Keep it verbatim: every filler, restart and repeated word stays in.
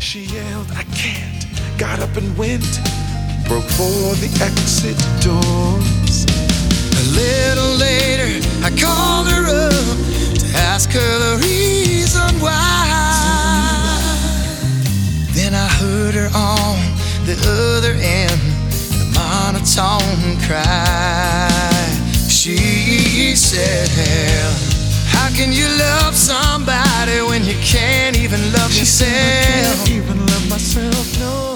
She yelled, I can't, got up and went, broke for the exit doors. A little later, I called her up to ask her the reason why. Then I heard her on the other end, the monotone cry. She said, how can you love somebody when you can't even love She yourself? said, I can't even love myself, no.